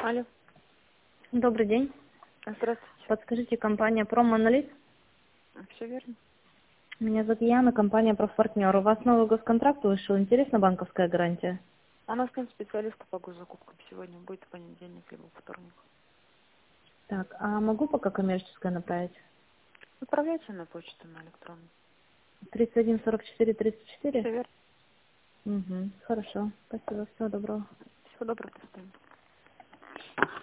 Алло. Добрый день. Здравствуйте. Подскажите, компания «Проммонолит». Все верно? Меня зовут Яна, компания «Профпартнер». У вас новый госконтракт вышел. Интересна банковская гарантия? У нас нет специалиста по госзакупкам сегодня. Будет в понедельник либо вторник. Так, а могу пока коммерческое направить? Отправляйте на почту, на электронную. 31 44 34? Все верно. Угу, хорошо. Спасибо, всего доброго. Всего доброго, до свидания.